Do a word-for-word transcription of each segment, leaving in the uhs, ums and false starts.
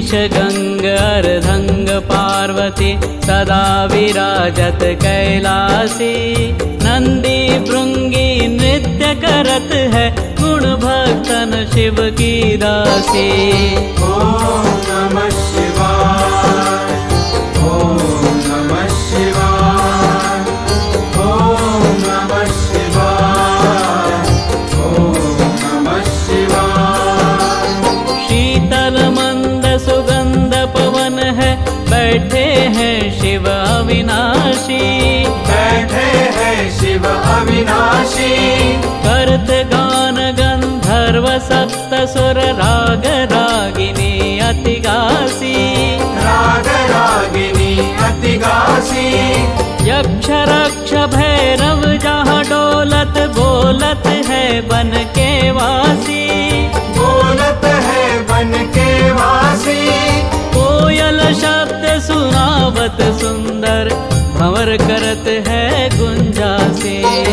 शीर्ष गंग अर्धंग पार्वती सदा विराजत कैलासी। नंदी भृंगी नृत्य करत है गुण भक्तन शिव की दासी। ओम नमः शिवाय, ओम नमः शिवाय, ओम नमः शिवाय, ओम नमः शिवाय। शीतल मंद सुगंध पवन है बैठे हैं शिव अविनाशी। बैठे हैं शिव अविनाशी। करत गान गंधर्व सप्त सुर राग रागिनी अति गासी। राग रागिनी अति गासी। यक्ष रक्ष भैरव जहाँ डोलत बोलत है बन के वासी। बोलत है बन के वासी। कोयल शब्द सुनावत सुंदर भंवर करत है गुंजासी।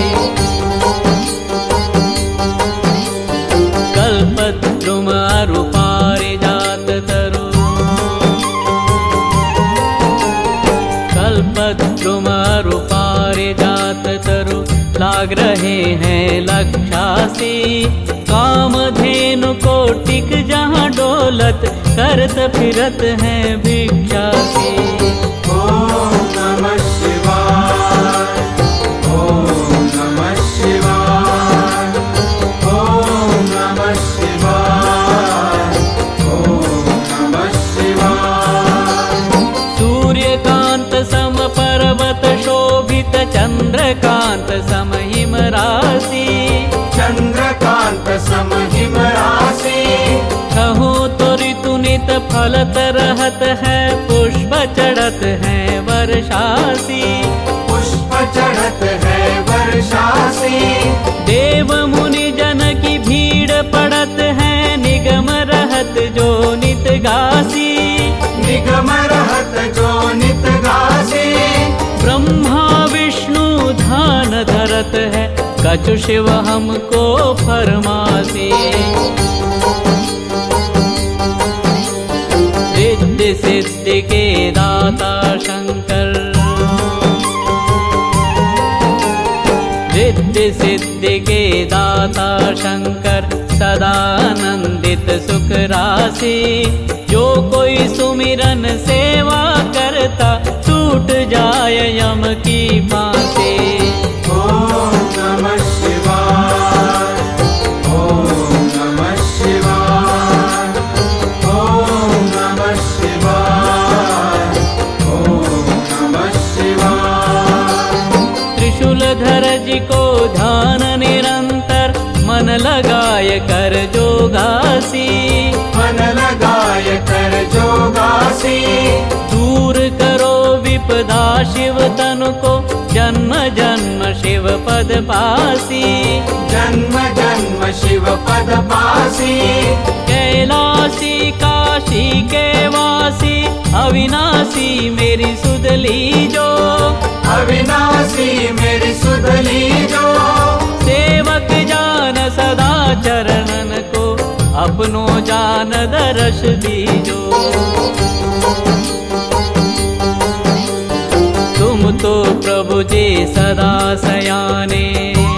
कल्पद्रुम अरु पारिजात तरु। कल्पद्रुम अरु पारिजात तरु लाग रहे हैं लक्षासी। कामधेनु को टिक जहाँ डोलत करत फिरत हैं भिक्षासी। ओम नमः शिवाय, ओम नमः शिवाय, ओम नमः शिवाय, ओम नमः शिवाय। सूर्यकांत सम पर्वत शोभित चंद्रकांत सम हिम राशि। चंद्रकांत सम हिम राशि। कहूँ तो ऋतु नित फलत रहत है पुष्प चढ़त है वर्षासी। पुष्प चढ़त है वर्षासी। देव मुनि जन की भीड़ पड़त है निगम रहत जो नित गासी। निगम रहत जो नित गासी। ब्रह्मा विष्णु ध्यान धरत है कछु शिव हमको फरमासी। रिद्धि सिद्धि के दाता शंकर। रिद्धि सिद्धि के दाता शंकर सदा आनंदित सुख राशि। जो कोई सुमिरन सेवा करता टूट जाय यम की फांसी। ओम नमः शिवाय, ओम नमः शिवाय, ओम नमः शिवाय, ओम नमः शिवाय। त्रिशूलधर जी को ध्यान निरंतर मन लगाय कर जोगासी। मन लगाय कर जोगासी। दूर करो विपदा शिव तनु को जन्म जन्म शिव पद पासी। जन्म जन्म शिव पद पासी। कैलासी काशी के वासी अविनाशी मेरी सुध लीजो। अविनाशी मेरी सुध लीजो। सेवक जान सदा चरणन को अपनो जान दर्श दीजो। तुम तो प्रभु जी सदा सयाने।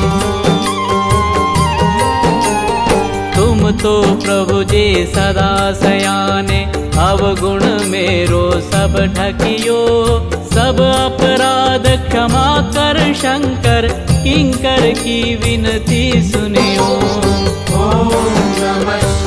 तुम तो प्रभु जी सदा सयाने। अवगुण मेरो सब ढकियो। सब अपराध क्षमा कर शंकर किंकर की विनती सुनियो। ओम नमः